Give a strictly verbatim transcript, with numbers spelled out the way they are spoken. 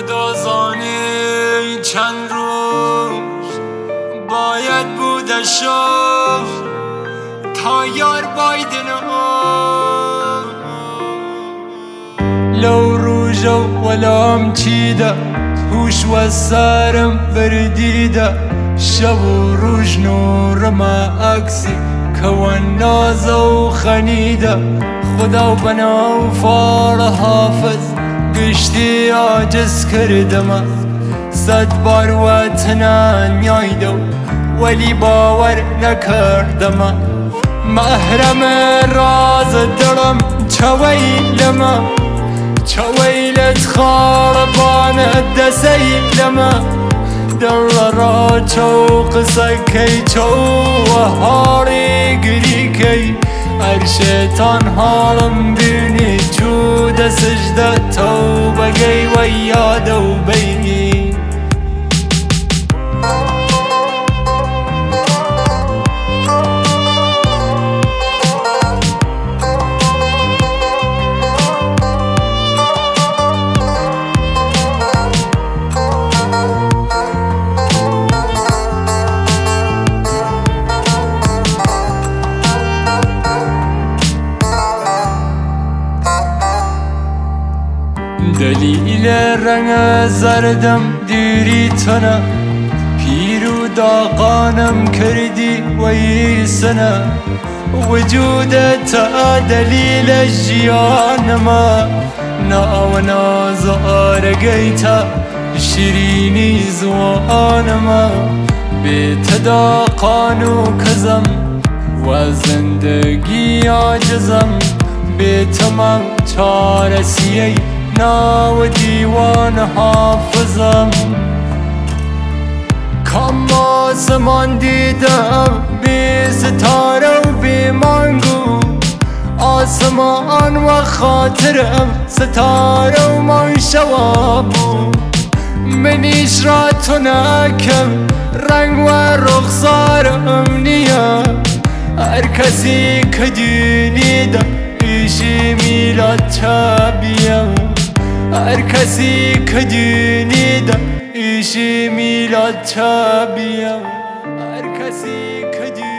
خدا زانه چند روز باید بودشو تا یار بایدنو لو روژو ولام چیده هوش و سرم بردیده شب و روژ نورما عکسی کون ناز و خنیده خدا و بنا و فار حافظ گشتی عاجز کردم صد بار وطنا نیایده ولی باور نکردم محرم راز دلم چویلم چویلت خاربان دسیلم دل را چوق سکی چو هاری گری کی هر شیطان حالم بینی چود سجده توبه گی و یاد و بینی دلیل رنگ زردم دیری تنه پیر و داغانم کردی وی سنه وجودت دلیل جیانما ناو ناز آرگیتا شیرینی زوانما بیت داغان و کزم و زندگی عاجزم بیتمم چارسیه ناو دیوان حافظم کم آسمان دیدم بی ستاره و بی مانگو آسمان و خاطرم ستاره و من شوابو منیش را تو نکم رنگ و رخسارم نیا هر کسی که دینیدم ایشی میلاد چابیم هر کسی که دینیده ایشی میلاد چابیم هر کسی که